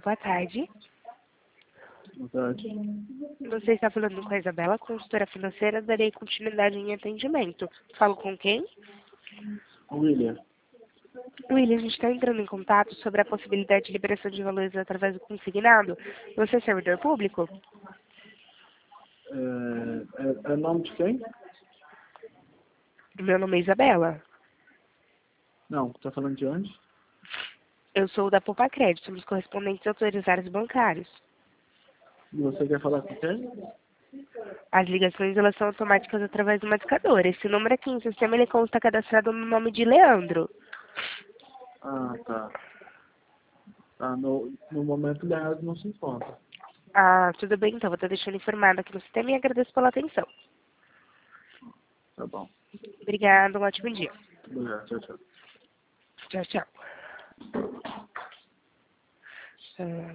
boa tarde. Boa tarde. Você está falando com a Isabela, consultora financeira, darei continuidade em atendimento. Falo com quem? William. William, a gente está entrando em contato sobre a possibilidade de liberação de valores através do consignado. Você é servidor público? É nome de quem? Meu nome é Isabela. Não, tá falando de onde? Eu sou da Poupa Crédito, somos correspondentes autorizados bancários. E você quer falar com quem? As ligações elas são automáticas através do marcador. Esse número aqui em sistema ele consta cadastrado no nome de Leandro. Ah, tá. Tá, no momento Leandro não se encontra. Ah, tudo bem, então. Vou estar deixando informado aqui no sistema e agradeço pela atenção. Tá bom. Obrigada, um ótimo dia. Obrigado, tchau, tchau. Tchau, tchau.